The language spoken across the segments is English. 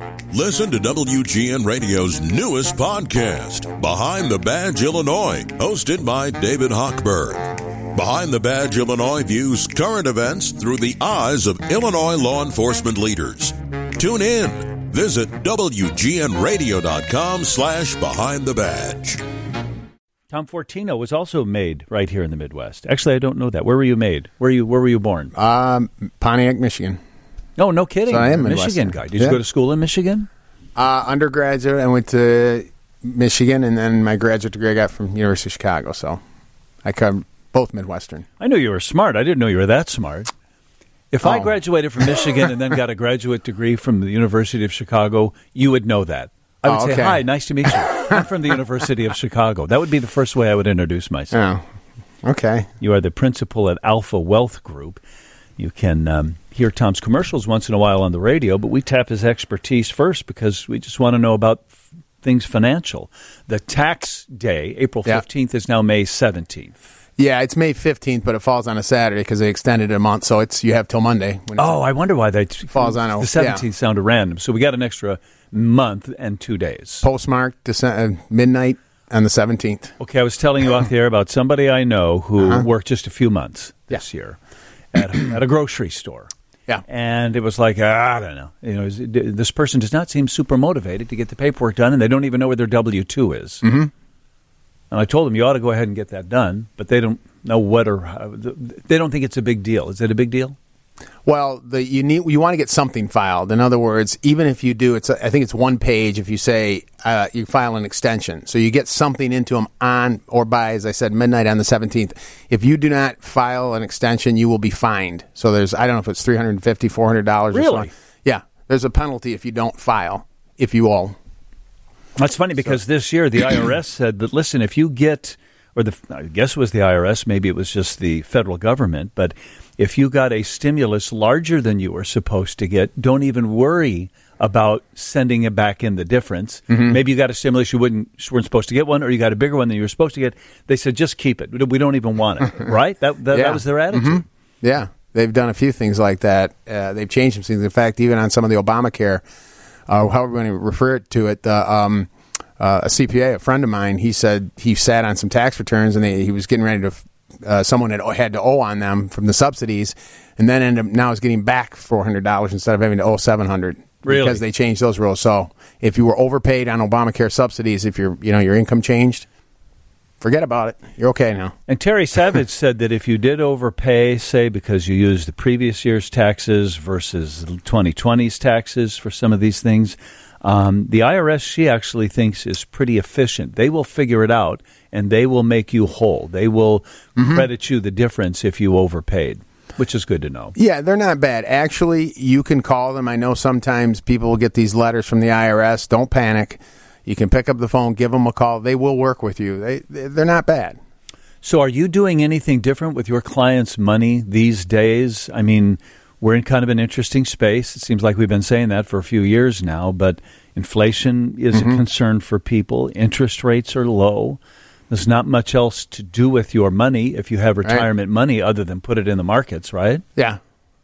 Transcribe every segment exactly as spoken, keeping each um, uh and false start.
Listen to W G N Radio's newest podcast, Behind the Badge Illinois, hosted by David Hochberg. Behind the Badge Illinois views current events through the eyes of Illinois law enforcement leaders. Tune in. Visit W G N radio dot com slash behind the badge. Tom Fortino was also made right here in the Midwest. Actually, I don't know that. Where were you made? Where you Where were you born? Um, Pontiac, Michigan. No, no kidding. So I am You're a Michigan guy. Did yeah. you go to school in Michigan? Uh, undergraduate, I went to Michigan, and then my graduate degree I got from University of Chicago. So I come both Midwestern. I knew you were smart. I didn't know you were that smart. If oh. I graduated from Michigan and then got a graduate degree from the University of Chicago, you would know that. I would oh, okay. say, hi, nice to meet you. I'm from the University of Chicago. That would be the first way I would introduce myself. Oh, okay. You are the principal at Alpha Wealth Group. You can um, hear Tom's commercials once in a while on the radio, but we tap his expertise first because we just want to know about f- things financial. The tax day, April fifteenth, yeah. is now May seventeenth. Yeah, it's May fifteenth, but it falls on a Saturday because they extended it a month, so it's you have till Monday. When oh, I wonder why that falls on a, the seventeenth yeah. sounded random. So we got an extra month and two days. Postmarked December, midnight on the seventeenth. Okay, I was telling you off the air about somebody I know who uh-huh. worked just a few months this yeah. year. At a, at a grocery store. Yeah. And it was like, uh, I don't know. You know, this person does not seem super motivated to get the paperwork done, and they don't even know where their W two is. Mm-hmm. And I told them, you ought to go ahead and get that done, but they don't know what or how. They don't think it's a big deal. Is it a big deal? Well, the, you need you want to get something filed. In other words, even if you do, it's a, I think it's one page if you say uh, you file an extension. So you get something into them on or by, as I said, midnight on the seventeenth. If you do not file an extension, you will be fined. So there's, I don't know if it's three hundred fifty dollars, four hundred dollars really? or so. Yeah. There's a penalty if you don't file, if you owe. That's funny because so. this year the I R S said that, listen, if you get, or the I guess it was the I R S, maybe it was just the federal government, but if you got a stimulus larger than you were supposed to get, don't even worry about sending it back in the difference. Mm-hmm. Maybe you got a stimulus you wouldn't weren't supposed to get one, or you got a bigger one than you were supposed to get. They said, just keep it. We don't even want it, right? That that, yeah. that was their attitude. Mm-hmm. Yeah, they've done a few things like that. Uh, they've changed some things. In fact, even on some of the Obamacare, uh, however you want to refer to it, the um, uh, a C P A, a friend of mine, he said he sat on some tax returns and they, he was getting ready to. Uh, someone had had to owe on them from the subsidies, and then ended up now is getting back four hundred dollars instead of having to owe seven hundred dollars really? Because they changed those rules. So if you were overpaid on Obamacare subsidies, if your you know your income changed, forget about it. You're okay now. And Terry Savage said that if you did overpay, say because you used the previous year's taxes versus twenty twenty's taxes for some of these things, um, the I R S, she actually thinks, is pretty efficient. They will figure it out, and they will make you whole. They will mm-hmm. credit you the difference if you overpaid, which is good to know. Yeah, they're not bad. Actually, you can call them. I know sometimes people will get these letters from the I R S. Don't panic. You can pick up the phone, give them a call. They will work with you. They, they're not bad. So are you doing anything different with your clients' money these days? I mean, we're in kind of an interesting space. It seems like we've been saying that for a few years now, but inflation is mm-hmm. a concern for people. Interest rates are low. There's not much else to do with your money if you have retirement right. money other than put it in the markets, right? Yeah.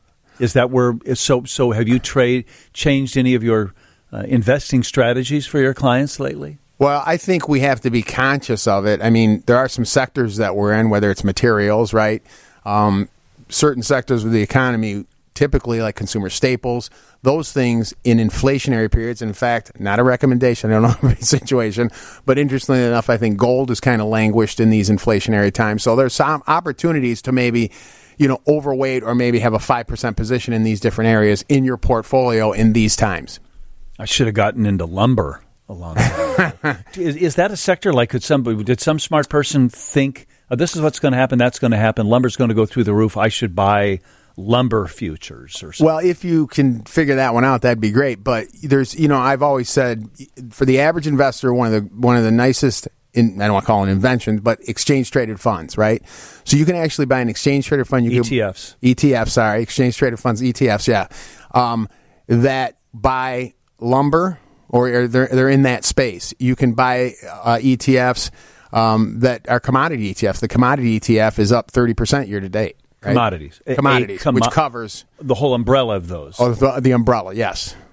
Is that where so so have you trade changed any of your uh, investing strategies for your clients lately? Well, I think we have to be conscious of it. I mean, there are some sectors that we're in, whether it's materials, right? Um, certain sectors of the economy, typically like consumer staples, those things in inflationary periods. In fact, not a recommendation. I don't know every situation, but interestingly enough, I think gold has kind of languished in these inflationary times. So there's some opportunities to maybe, you know, overweight or maybe have a five percent position in these different areas in your portfolio in these times. I should have gotten into lumber a long time ago. is, is that a sector like could somebody, did some smart person think, oh, this is what's going to happen, that's going to happen, lumber's going to go through the roof, I should buy lumber futures or something? Well, if you can figure that one out, that'd be great. But there's, you know, I've always said for the average investor, one of the one of the nicest, in, I don't want to call it inventions, but exchange traded funds, right? So you can actually buy an exchange traded fund. You E T Fs. Can, E T Fs, sorry, exchange traded funds, E T Fs, yeah, um, that buy lumber or they're they're in that space. You can buy uh, E T Fs um, that are commodity E T Fs. The commodity E T F is up thirty percent year to date. Right? Commodities. Commodities, a, a, which covers the whole umbrella of those. Oh, the, the umbrella, yes. Yeah.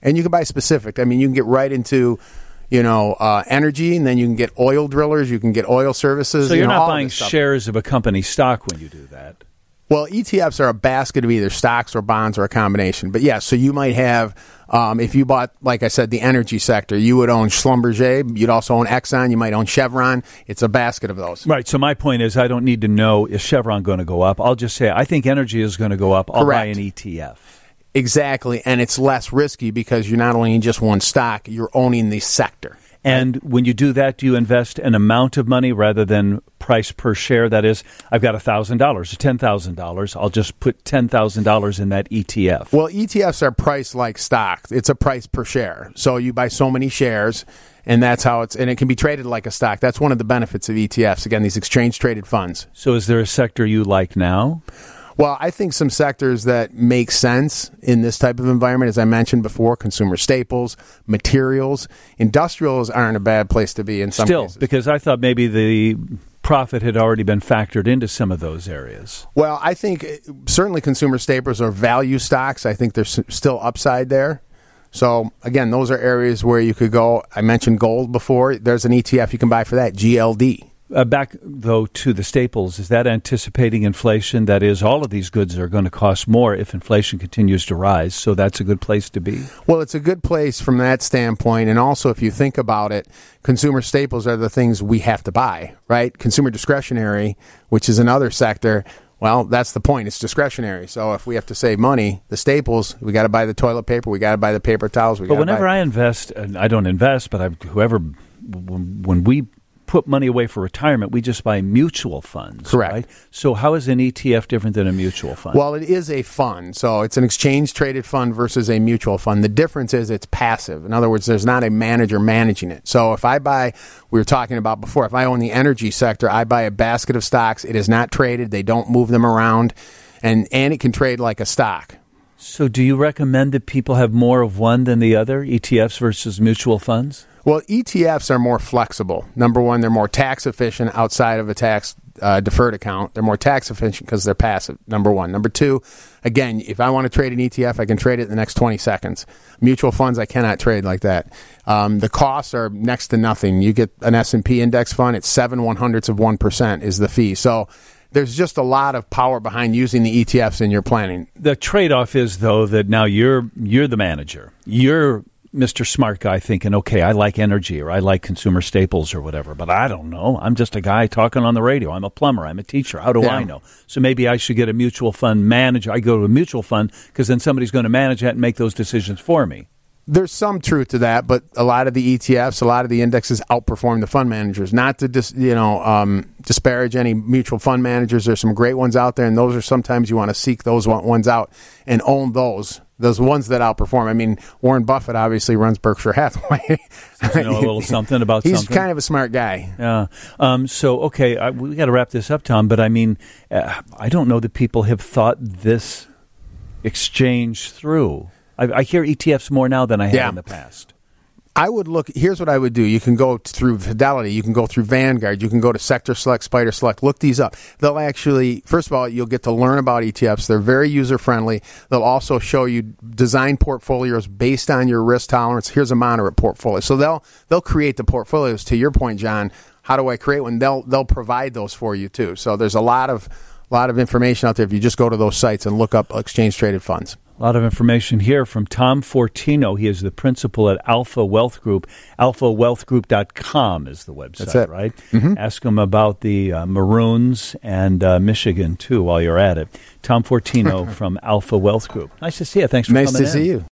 And you can buy specific. I mean, you can get right into, you know, uh, energy, and then you can get oil drillers, you can get oil services. So you're you know, not all buying this stuff. shares of a company stock when you do that? Well, E T Fs are a basket of either stocks or bonds or a combination. But yeah, so you might have, um, if you bought, like I said, the energy sector, you would own Schlumberger. You'd also own Exxon. You might own Chevron. It's a basket of those. Right. So my point is I don't need to know, is Chevron going to go up? I'll just say I think energy is going to go up. I'll Correct. buy an E T F. Exactly. And it's less risky because you're not owning just one stock, you're owning the sector. And when you do that, do you invest an amount of money rather than price per share? That is, I've got one thousand dollars or ten thousand dollars. I'll just put ten thousand dollars in that E T F. Well, E T Fs are priced like stocks. It's a price per share. So you buy so many shares, and that's how it's, and it can be traded like a stock. That's one of the benefits of E T Fs. Again, these exchange-traded funds. So is there a sector you like now? Well, I think some sectors that make sense in this type of environment, as I mentioned before, consumer staples, materials, industrials aren't a bad place to be in some Still, cases. because I thought maybe the profit had already been factored into some of those areas. Well, I think certainly consumer staples are value stocks. I think there's still upside there. So, again, those are areas where you could go. I mentioned gold before. There's an E T F you can buy for that, G L D. Uh, back, though, to the staples, is that anticipating inflation? That is, all of these goods are going to cost more if inflation continues to rise, so that's a good place to be? Well, it's a good place from that standpoint, and also if you think about it, consumer staples are the things we have to buy, right? Consumer discretionary, which is another sector, well, that's the point. It's discretionary. So if we have to save money, the staples, we got to buy the toilet paper, we got to buy the paper towels. We but gotta whenever buy- I invest, and I don't invest, but I, whoever, when, when we put money away for retirement, we just buy mutual funds. Correct. Right? So how is an E T F different than a mutual fund? Well, it is a fund. So it's an exchange-traded fund versus a mutual fund. The difference is it's passive. In other words, there's not a manager managing it. So if I buy, we were talking about before, if I own the energy sector, I buy a basket of stocks. It is not traded. They don't move them around. And, and it can trade like a stock. So do you recommend that people have more of one than the other, E T Fs versus mutual funds? Well, E T Fs are more flexible. Number one, they're more tax efficient outside of a tax uh, deferred account. They're more tax efficient because they're passive, number one. Number two, again, if I want to trade an E T F, I can trade it in the next twenty seconds. Mutual funds, I cannot trade like that. Um, the costs are next to nothing. You get an S and P index fund, it's seven one hundredths of one percent is the fee. So there's just a lot of power behind using the E T Fs in your planning. The trade-off is, though, that now you're you're the manager. You're Mister Smart Guy thinking, okay, I like energy or I like consumer staples or whatever, but I don't know. I'm just a guy talking on the radio. I'm a plumber. I'm a teacher. How do Yeah. I know? So maybe I should get a mutual fund manager. I go to a mutual fund because then somebody's going to manage that and make those decisions for me. There's some truth to that, but a lot of the E T Fs, a lot of the indexes outperform the fund managers. Not to dis, you know um, disparage any mutual fund managers. There's some great ones out there, and those are sometimes you want to seek those one- ones out and own those. Those ones that outperform. I mean, Warren Buffett obviously runs Berkshire Hathaway. You know a little something about He's something. kind of a smart guy. Yeah. Um, so, okay, I, we got to wrap this up, Tom, but I mean, uh, I don't know that people have thought this exchange through. I, I hear E T Fs more now than I have Yeah. in the past. I would look, here's what I would do. You can go through Fidelity. You can go through Vanguard. You can go to Sector Select, Spider Select. Look these up. They'll actually, first of all, you'll get to learn about E T Fs. They're very user-friendly. They'll also show you design portfolios based on your risk tolerance. Here's a moderate portfolio. So they'll they'll create the portfolios. To your point, John, how do I create one? They'll they'll provide those for you, too. So there's a lot of lot of information out there if you just go to those sites and look up exchange-traded funds. A lot of information here from Tom Fortino. He is the principal at Alpha Wealth Group. alpha wealth group dot com is the website, That's it. right? Mm-hmm. Ask him about the uh, Maroons and uh, Michigan, too, while you're at it. Tom Fortino from Alpha Wealth Group. Nice to see you. Thanks for nice coming in. Nice to see you.